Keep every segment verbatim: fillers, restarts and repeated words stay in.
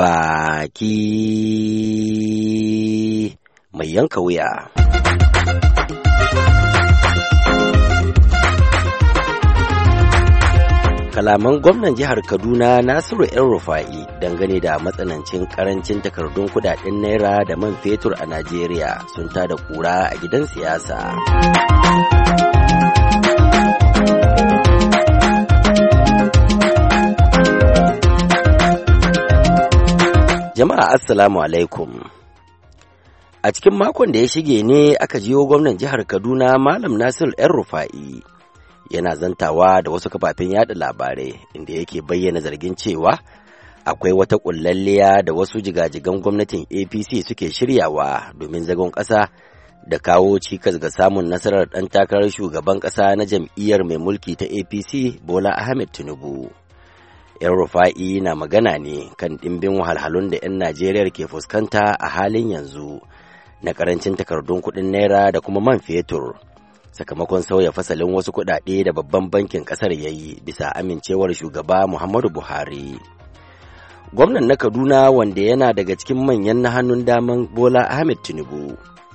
baki mai yanka wuya. Kalaman gwamnan jihar Kaduna Nasiru El-Rufai dangane da matsanancin karancin takardun kudaden naira da man fetur a Najeriya sun tada kura a gidan siyasa. Jama'a assalamu alaikum. A cikin makon da ya shige ne aka jiyo gwamnan jihar Kaduna Malam Nasiru El-Rufai yana zantawa da wasu kafafen yada labarai inda yake bayyana zargin cewa akwai wata kullalliya da wasu jigajigan gwamnatin A P C suke shiryawa domin zagon ƙasa da kawo cikas ga samun nasarar ɗan takarar shugaban ƙasa na jam'iyyar mai mulki ta A P C Bola Ahmed Tinubu. El-Rufai na magana ne kan ɗimbin wahalhalun da 'yan Najeriya ke fuskanta a halin yanzu na ƙarancin takardun kuɗin naira da kuma man fetur. Sakamakon sauya fasalin wasu kuɗaɗe da babban bankin ƙasar ya yi bisa amincewar shugaba Muhammadu Buhari. Gwamnan na Kaduna wanda yana daga cikin manyan na hannun daman Bola Ahmed Tinubu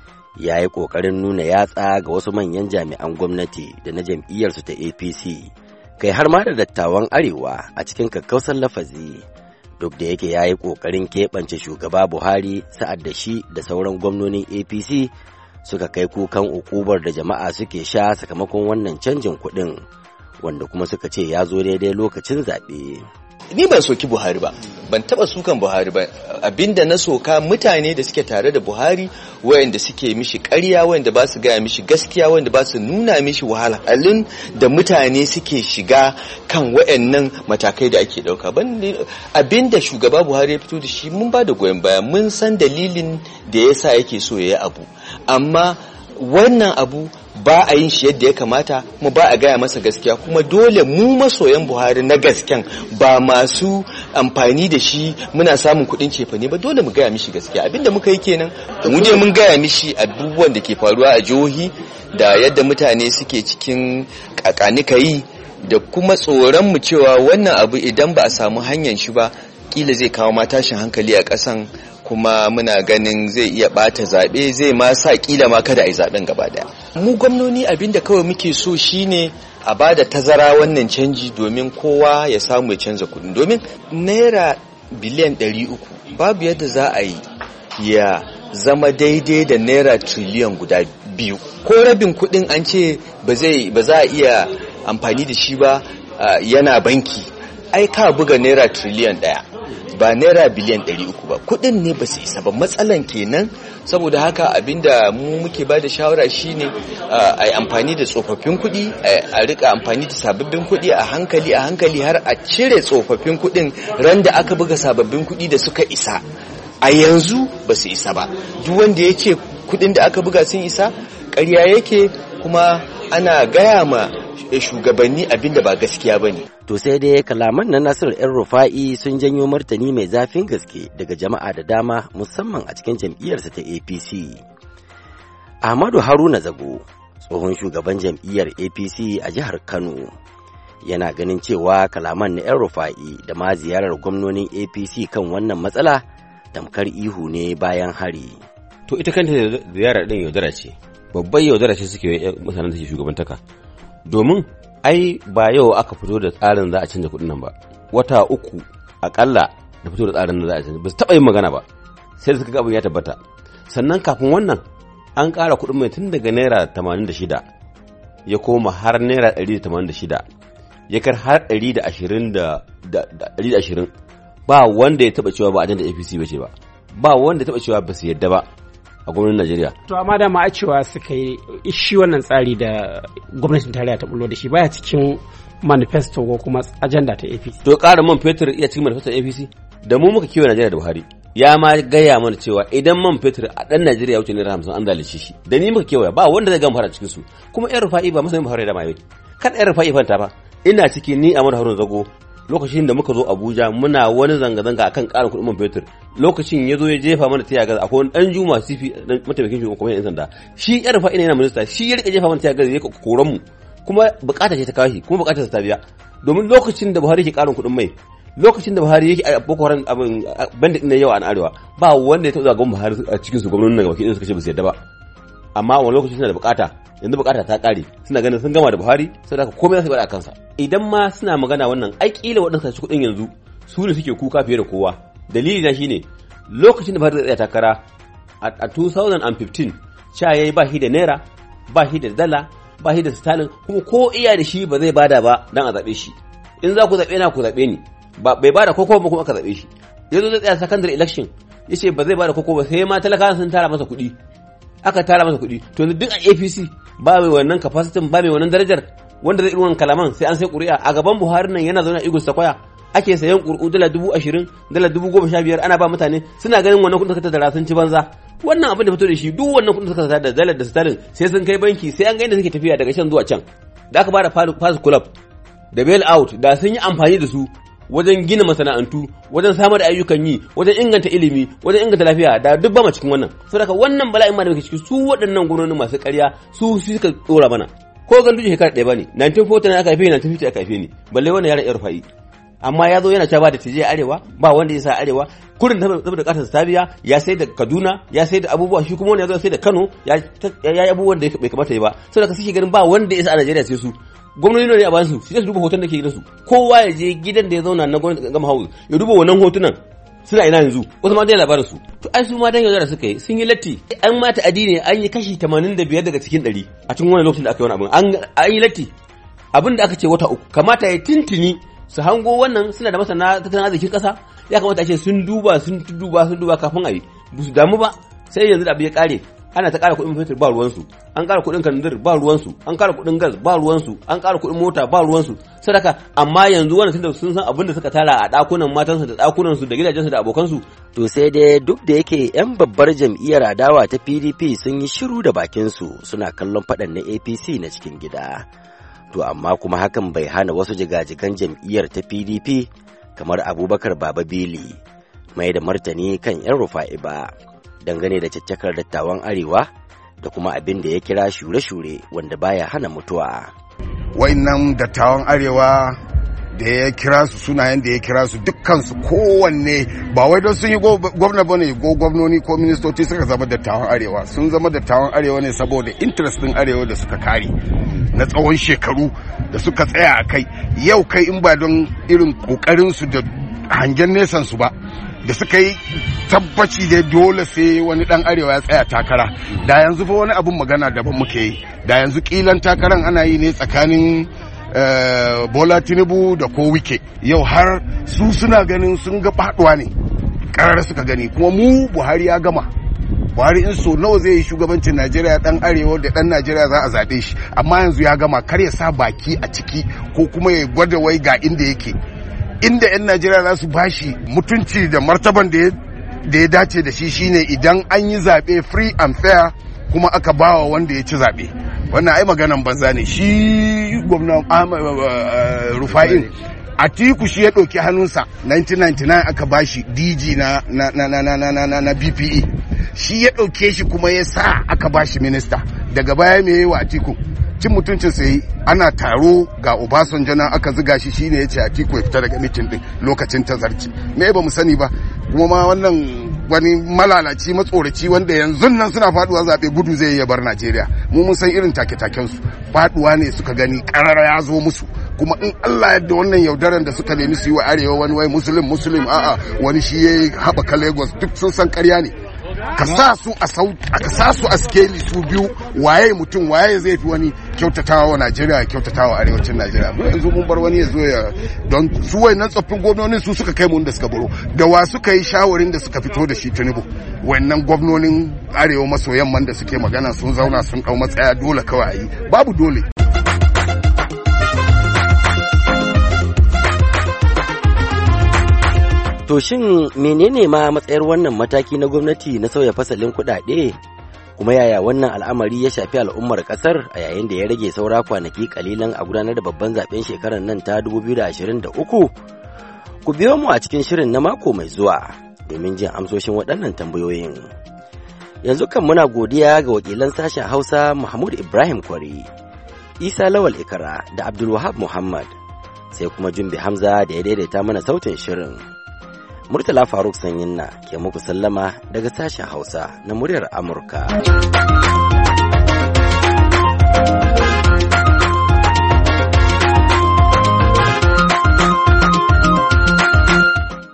ya yi ƙoƙarin nuna yatsa ga wasu manyan jami'an gwamnati da na jam'iyyarsu ta A P C, kai har ma da dattawan Arewa a cikin kakkausan lafazi, duk da yake ya yi ƙoƙarin keɓance shugaba Buhari sa'ad da shi da sauran gwamnonin A P C suka kai kukan ukubar da jama'a suke sha sakamakon wannan canjin kuɗin, wanda kuma suka ce ya zo daidai lokacin zaɓe. Ni ban soki Buhari ba, ban taɓa sukan Buhari ba, abinda na soka mutane da suke tare da Buhari wayanda suke mishi ƙarya, wayanda ba su gaya mishi gaskiya, wayanda ba su nuna mishi wahalhalun da mutane suke shiga kan wayannan matakai da ake ɗauka. Abinda shugaba Buhari ya fito da shi mun ba da goyon baya, mun san dalilin da yasa yake so ya yi abu, amma wannan abu ba a yin shi yadda ya kamata, kuma ba a gaya masa gaskiya, kuma dole mu masoyan Buhari na gasken ba masu amfani da shi muna samun kuɗin cefane ba, dole mu gaya mishi gaskiya. Abinda muka yi kenan, mu je mun gaya mishi abubuwan da ke faruwa a jihohi da yadda mutane suke cikin kakanikayi da kuma tsoron mu cewa wannan abu idan ba a samu hanyar shi ba kila zai kawo ma tashin hankali a ƙasan, kuma muna ganin zai iya bata zaɓe, zai ma sa kila ma kada a yi zaɓen gaba daya. Mu gwamnoni abinda kawai muke so shine a bada tazara wannan canji domin kowa ya samu ya canza kuɗin, domin naira biliyan ɗari uku babu yadda za a yi ya zama daidai da naira triliyan guda biyu. Ko rabin kuɗin an ce ba zai ba za a iya amfani da shi ba yana banki, ai ka buga naira triliyan ɗaya ba naira biliyan ɗari uku ba, kuɗin ne ba su isa ba. Matsalan kenan, saboda haka abinda mu muke ba da shawara shine a yi amfani da tsofaffin kuɗi, a rika amfani da sababbin kuɗi a hankali a hankali har a cire tsofaffin kuɗin ran da aka buga sababbin kuɗi da suka isa. A yanzu ba su isa ba, duk wanda ya ce kuɗin da aka buga sun isa ƙarya yake, kuma ana gaya ma shugabanni abinda ba gaskiya ba ne. To sai dai kalaman na Nasiru El-Rufai sun janyo martani mai zafin gaske daga jama'a da dama, musamman a cikin jam'iyyarsa ta A P C. Ahmadu Haruna Zago, tsohon shugaban jam'iyyar A P C a jihar Kano, yana ganin cewa kalaman na El-Rufai da ma ziyarar gwamnonin A P C kan wannan matsala tamkar ihu ne bayan hari. To ita kanta ziyarar ɗin yaudara ce, babbar yaudara ce suke yi mutanen da ke shugabantaka. Domin ai ba yau aka fito da tsarin za a canza kuɗin nan ba, wata uku akalla da fito da tsarin da za a canza, ba su taɓa yin magana ba sai da suka ga abin ya tabbata. Sannan kafin wannan an ƙara kuɗin mai tun daga naira tamanin da shida ya koma har naira ɗari da tamanin da shida, ya kar har ɗari da ashirin da ɗari da ashirin. Ba wanda ya taɓa cewa ba ajanda A P C ba ce ba, ba wanda ya taɓa cewa ba su yadda ba a gwamnatin Najeriya. To amma da ma a cewa suka yi shi wannan tsari da gwamnatin tarayya ta bullo da shi baya cikin manifesto ko kuma ajanda ta A P C. To ƙara man fetur iya cikin manifesto A P C? Da mu muka kewaye Najeriya da Buhari. Ya ma gaya mana cewa idan man fetur a ɗan Najeriya wuce naira hamsin an zalice shi. Da ni muka kewaye ba wanda zai gama fara cikin su. Kuma ƴan Rufa'i ba masanin Buhari da mai. Kan ƴan Rufa'i fanta ba. Ina ciki ni Ahmadu Haruna Zago lokacin da muka zo Abuja muna wani zanga-zanga akan ƙarin kuɗin man fetur, lokacin ya zo ya jefa mana tiya gas, akwai wani ɗan Juma Sifi mataimakin shugaban kwamitin yan sanda, shi yar fa ina yana minista, shi ya rika jefa mana tiya gas ya koran mu, kuma bukata ce ta kawo shi, kuma bukatar ta biya, domin lokacin da Buhari ke ƙarin kuɗin mai, lokacin da Buhari yake a Boko Haram abin bandit ne yawa a arewa ba wanda ya taɓa zagon Buhari a cikin su gwamnatin daga wakilin suka ce ba su yadda ba amma wani lokacin suna da bukata yanzu bukata ta kare suna ganin sun gama da Buhari sai da komai za su bada kansa idan ma suna magana wannan ai kila waɗansu su kuɗin yanzu su ne suke kuka fiye da kowa dalili na shine lokacin da Buhari zai tsaya takara a two thousand fifteen cha yayi ba shi da naira ba shi da dala ba shi da sterling kuma ko iya da shi ba zai bada ba dan a zabe shi in za ku zabe na ku zabe ni ba bai bada koko ba kuma aka zabe shi yanzu zai tsaya secondary election yace ba zai bada koko ba sai ma talakawa sun tara masa kuɗi aka tara masa kuɗi to duk a A P C ba mai wannan capacity ba mai wannan darajar wanda zai irin kalaman sai an sai ƙuri'a a gaban Buhari nan yana zaune a Eagle Sequoia ake sayan ƙuri'u dala dubu ashirin dala dubu goma sha biyar ana ba mutane suna ganin wannan kuɗin suka tattara sun ci banza wannan abin da fito da shi duk wannan kuɗin suka tattara da dalar da sterling sai sun kai banki sai an ga inda suke tafiya daga can zuwa can da aka bada pass club da bail out da sun yi amfani da su wajen gina masana'antu wajen samar da ayyukan yi wajen inganta ilimi wajen inganta lafiya da duk ba ma cikin wannan saboda wannan bala'in ma da muke ciki su waɗannan gwamnati masu ƙarya su suka tsora mana ko gandu shekara ɗaya bane nineteen forty aka haife ni nineteen fifty aka haife ni balle wannan yaran yar fa'i amma ya zo yana cewa ba da tije arewa ba wanda ya sa arewa kurin saboda kasar Sabiya ya sai da Kaduna ya sai da abubuwa shi kuma wani ya zo sai da Kano ya yi abubuwan da bai kamata yi ba saboda ka suke ganin ba wanda ya sa a Najeriya sai su gwamnati ne a basu su su duba hoton da ke gidansu kowa ya je gidan da ya zauna na gwamnati gama house ya duba wannan hotunan suna ina yanzu wasu ma dai labarin su to ai su ma dan yaudara suka yi sun yi latti an mata addini an yi kashi tamanin da biyar daga cikin ɗari a cikin wani lokacin da aka yi wani abin an yi latti abin da aka ce wata uku kamata ya tintini su hango wannan suna da masana tattalin arzikin kasa ya kamata a ce sun duba sun duba sun duba kafin a yi ba su damu ba sai yanzu da abu ya kare ana ta ƙara kuɗin fetur ba ruwansu an ƙara kuɗin kandir ba ruwansu an ƙara kuɗin gas ba ruwansu an ƙara kuɗin mota ba ruwansu sadaka amma yanzu wannan tunda sun san abin da suka tara a ɗakunan matansu da ɗakunansu da gidajensu da abokansu. To sai dai duk da yake 'yan babbar jam'iyyar adawa ta P D P sun yi shiru da bakinsu suna kallon faɗan na A P C na cikin gida. To amma kuma hakan bai hana wasu jigajigan jam'iyyar ta P D P kamar Abubakar Baba Beli mai da martani kan 'yan Rufa'i ba. Dangane da caccakar dattawan arewa da kuma abin da ya kira shure-shure wanda baya hana mutuwa. Wa'innan dattawan arewa da ya kira su sunayen da ya kira su dukkansu kowanne ba wai don sun yi gwamna bane ko gwamnoni ko ministoci suka zama dattawan arewa sun zama dattawan arewa ne saboda interest din arewa da suka kare na tsawon shekaru da suka tsaya a kai yau kai in ba don irin kokarin su da hangen nesan su ba da suka yi tabbaci dai dole sai wani dan arewa ya tsaya takara da yanzu fa wani abun magana daban muke yi da yanzu kilan takaran ana yi ne tsakanin Bola Tinubu da ko Wike yau har su suna ganin sun ga faduwa ne karar suka gani kuma mu Buhari ya gama Buhari in so nawa zai yi shugabancin Najeriya dan arewa da dan Najeriya za a zabe shi amma yanzu ya gama kar ya sa baki a ciki ko kuma ya gwada wai ga inda yake inda 'yan Najeriya za su bashi mutunci da martaban da ya dace da shi shine idan an yi zaɓe free and fair kuma aka bawa wanda ya ci zaɓe wannan ai maganan banza ne shi gwamnan Rufa'in Atiku shi ya ɗauki hannunsa nineteen ninety-nine aka bashi D G na na na na na na na, na B P E shi ya ɗauke shi kuma ya sa aka bashi minista daga baya me yayi wa Atiku cin mutuncin sai ana taro ga Obasanjo nan aka ziga shi shine yace Atiku ya fita daga mitin din lokacin tazarci me ba mu sani ba kuma ma wannan wani malalaci matsoraci wanda yanzu nan suna faduwa zabe gudu zai ya bar Najeriya mu mun san irin take-taken su faduwa ne suka gani karara ya zo musu kuma in Allah yadda wannan yaudaran da suka nemi su yi wa arewa wani wai muslim muslim a'a wani shi yayi haɓaka Lagos duk sun san ƙarya ne ka sa su a sau ka sa su a skeli su biyu waye mutum waye zai fi wani kyautatawa wa Najeriya kyautatawa arewacin Najeriya mu yanzu mun bar wani ya zo ya don su wayannan tsoffin gwamnonin su suka kai mu da suka baro da wa suka yi shawarin da suka fito da shi Tinubu wayannan gwamnonin arewa maso yamman da suke magana sun zauna sun dau matsaya dole kawai a yi babu dole. To shin menene ma matsayar wannan mataki na gwamnati na sauya fasalin kuɗaɗe? Kuma yaya wannan al'amari ya shafi al'ummar ƙasar a yayin da ya rage saura kwanaki kalilan a gudanar da babban zaben shekarar nan ta dubu biyu da ashirin da uku? Ku biyo mu a cikin shirin na mako mai zuwa domin jin amsoshin waɗannan tambayoyin. Yanzu kan muna godiya ga wakilan sashen Hausa Mahmud Ibrahim Kwari, Isa Lawal Ikara da Abdulwahab Muhammad. sai kuma Jumbi Hamza da ya daidaita mana sautin shirin. Murtala Faruk Sanyinna ke muku sallama daga sashen Hausa na muryar Amurka.